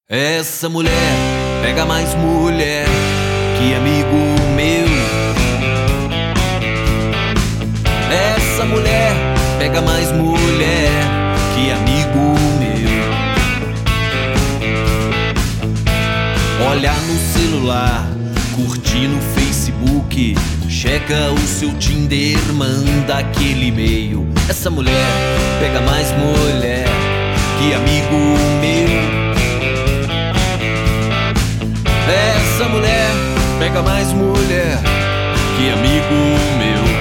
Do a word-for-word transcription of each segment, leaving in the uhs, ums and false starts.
Essa mulher pega mais mulher que amigo meu. Essa mulher pega mais mulher que amigo meu. Olha no celular, curtir no Facebook, checa o seu Tinder, manda aquele e-mail. Essa mulher pega mais mulher que amigo meu. Essa mulher pega mais mulher que amigo meu.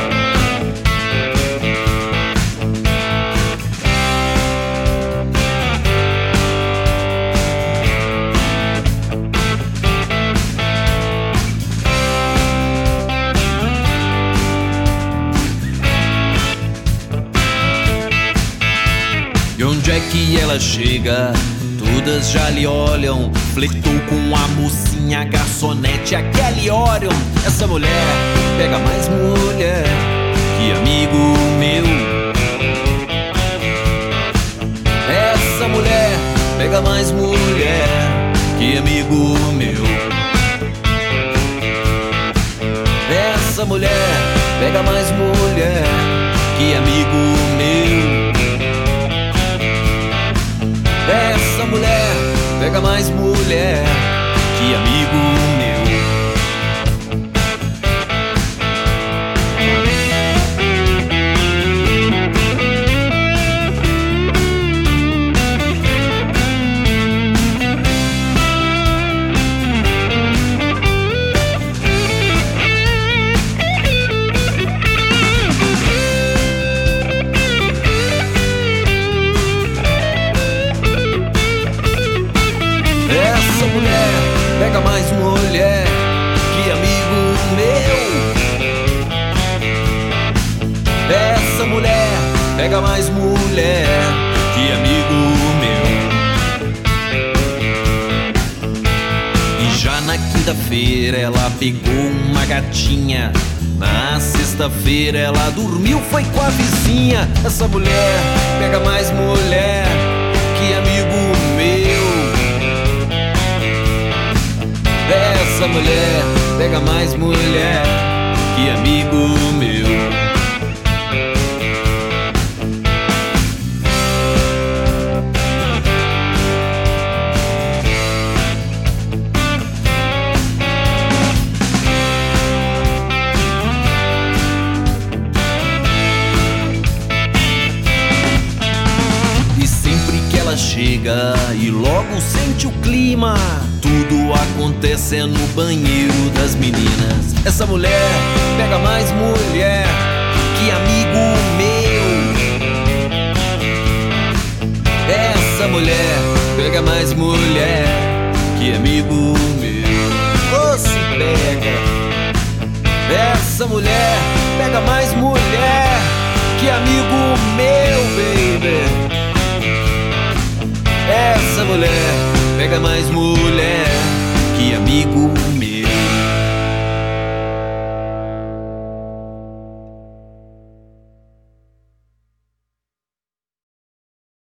E onde é que ela chega? Todas já lhe olham. Flertou com a mocinha, a garçonete, a Kelly Orion. Essa mulher pega mais mulher que amigo meu. Essa mulher pega mais mulher que amigo meu. Essa mulher pega mais mulher que amigo meu. Essa mulher pega mais mulher que amigo meu. Essa mulher pega mais mulher que amigo meu. Essa mulher pega mais mulher que amigo meu. E já na quinta-feira ela pegou uma gatinha. Na sexta-feira ela dormiu, foi com a vizinha. Essa mulher pega mais mulher que amigo meu. Essa mulher pega mais mulher que amigo meu. E sempre que ela chega e logo sente o clima, tudo acontece é no banheiro das meninas. Essa mulher pega mais mulher que amigo meu. Essa mulher pega mais mulher que amigo meu. Oh, se pega. Essa mulher pega mais mulher que amigo meu, baby. Essa mulher pega mais mulher